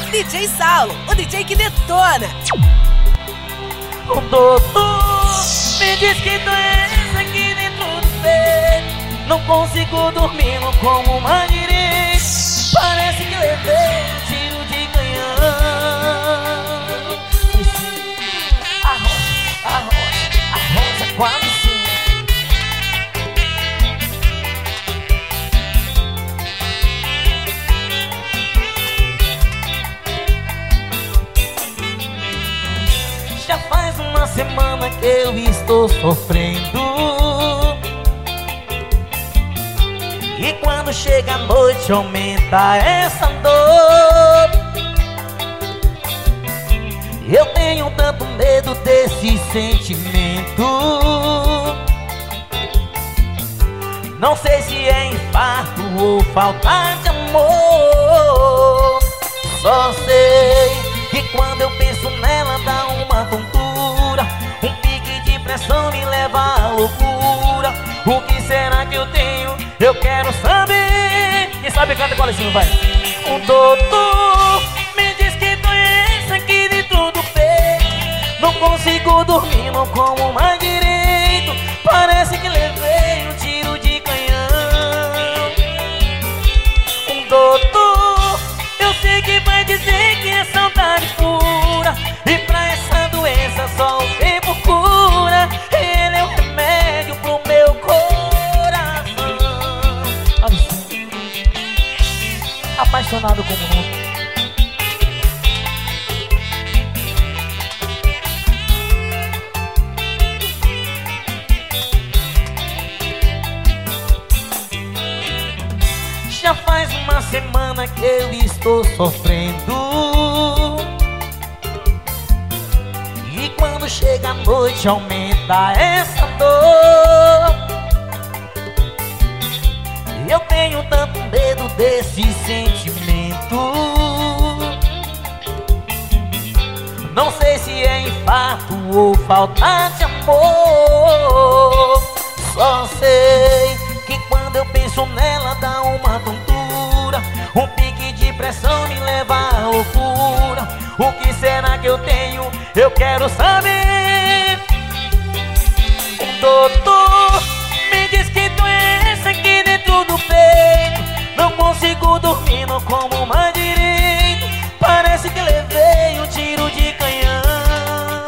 DJ Saulo, o DJ que detona. O doutor me diz que doença aqui dentro do peito. Não consigo dormir, não como uma direita. Parece que levei um tiro de canhão. A rosa quase sim. Já faz uma semana que eu estou sofrendo. E quando chega a noite aumenta essa dor. Eu tenho tanto medo desse sentimento. Não sei se é infarto ou falta de amor. Só sei que quando eu penso nela dá uma tontura. Um pique de pressão me leva à loucura. O que será que eu tenho? Eu quero saber. Quem sabe canta colecinho, vai. O doutor me diz que doença aqui dentro do peito. Não consigo dormir, não como mais direito. Parece que levei um tiro de canhão. O doutor, eu sei que vai dizer que é saudade pura. E pra essa doença só o tempo cura. Ele é o remédio pro meu coração. Assim, apaixonado como nunca. Já faz uma semana que eu estou sofrendo. E quando chega a noite aumenta essa dor. Eu tenho tanto medo desse sentimento. Não sei se é infarto ou falta de amor. Só sei que quando eu penso nela dá uma tontura. Um pique de pressão me leva à loucura. O que será que eu tenho? Eu quero saber. O doutor me diz que doença aqui dentro do peito. Não consigo dormir, não como mais direito. Parece que levei um tiro de canhão.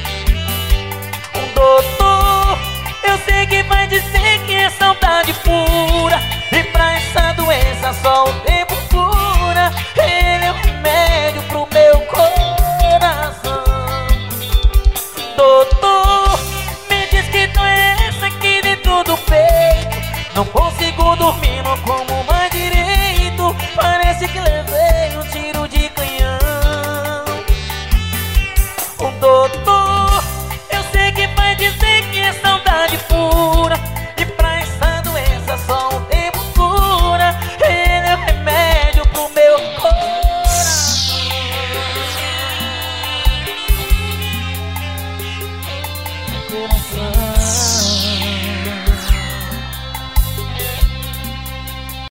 O doutor, eu sei que vai dizer que é saudade pura. E pra essa doença só o tempo cura. Ele é o remédio pro meu coração. Doutor, me diz que doença aqui dentro do peito. Não consigo dormir,